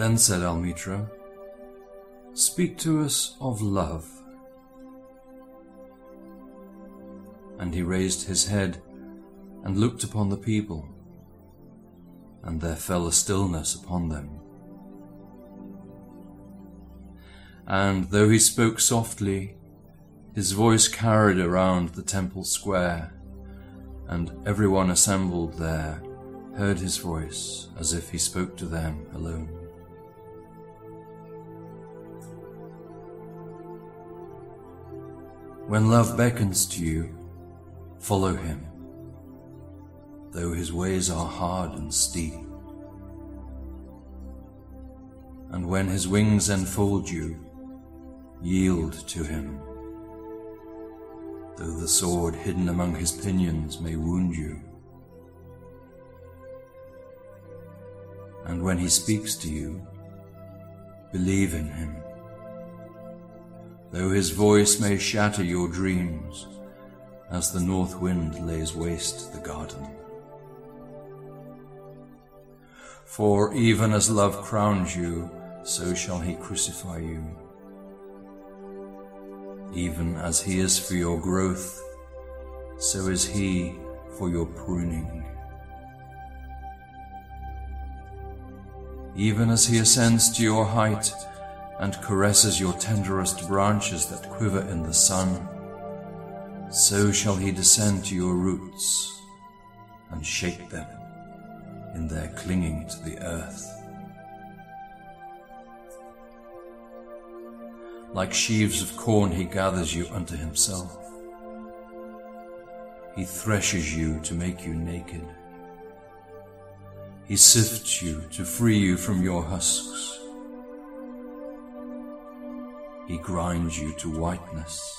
Then said Almitra, "Speak to us of love." And he raised his head and looked upon the people, and there fell a stillness upon them. And though he spoke softly, his voice carried around the temple square, and everyone assembled there heard his voice as if he spoke to them alone. When love beckons to you, follow him, though his ways are hard and steep. And when his wings enfold you, yield to him, though the sword hidden among his pinions may wound you. And when he speaks to you, believe in him, though his voice may shatter your dreams, as the north wind lays waste the garden. For even as love crowns you, so shall he crucify you. Even as he is for your growth, so is he for your pruning. Even as he ascends to your height and caresses your tenderest branches that quiver in the sun, so shall he descend to your roots and shake them in their clinging to the earth. Like sheaves of corn he gathers you unto himself. He threshes you to make you naked. He sifts you to free you from your husks. He grinds you to whiteness.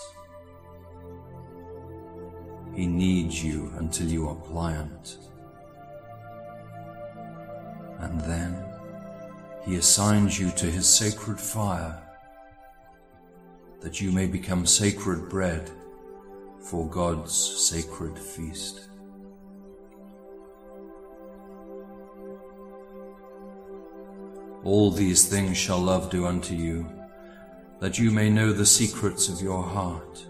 He kneads you until you are pliant. And then he assigns you to his sacred fire, that you may become sacred bread for God's sacred feast. All these things shall love do unto you, that you may know the secrets of your heart,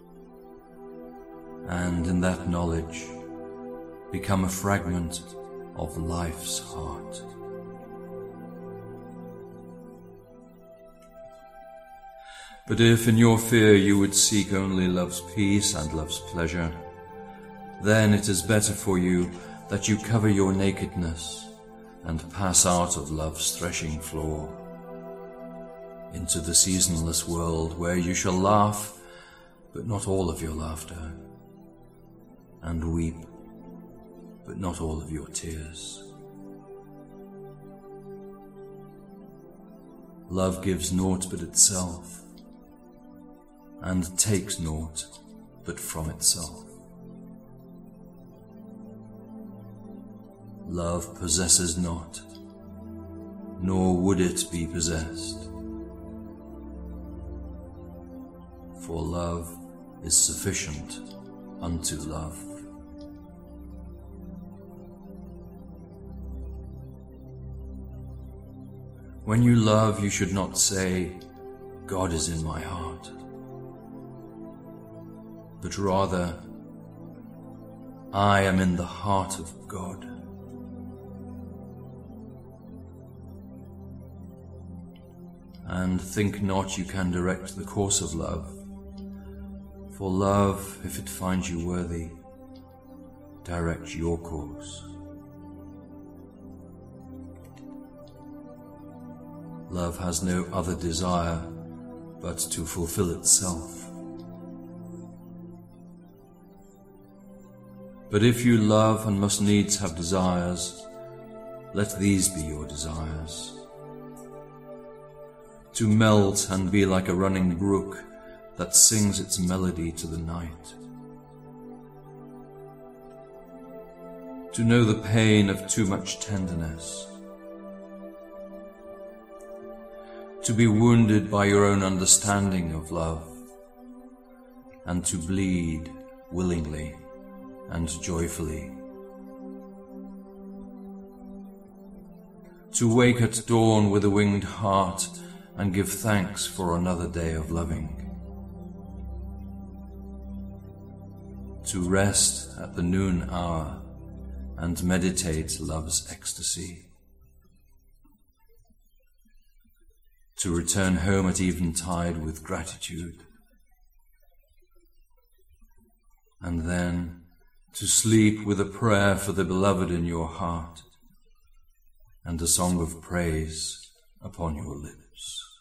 and in that knowledge become a fragment of life's heart. But if in your fear you would seek only love's peace and love's pleasure, then it is better for you that you cover your nakedness and pass out of love's threshing floor into the seasonless world, where you shall laugh, but not all of your laughter, and weep, but not all of your tears. Love gives naught but itself, and takes naught but from itself. Love possesses not, nor would it be possessed. For love is sufficient unto love. When you love, you should not say, God is in my heart, but rather, I am in the heart of God. And think not you can direct the course of love, for love, if it finds you worthy, directs your course. Love has no other desire but to fulfill itself. But if you love and must needs have desires, let these be your desires: to melt and be like a running brook that sings its melody to the night, to know the pain of too much tenderness, to be wounded by your own understanding of love, and to bleed willingly and joyfully. to wake at dawn with a winged heart and give thanks for another day of loving, to rest at the noon hour and meditate love's ecstasy, to return home at eventide with gratitude, and then to sleep with a prayer for the beloved in your heart and a song of praise upon your lips.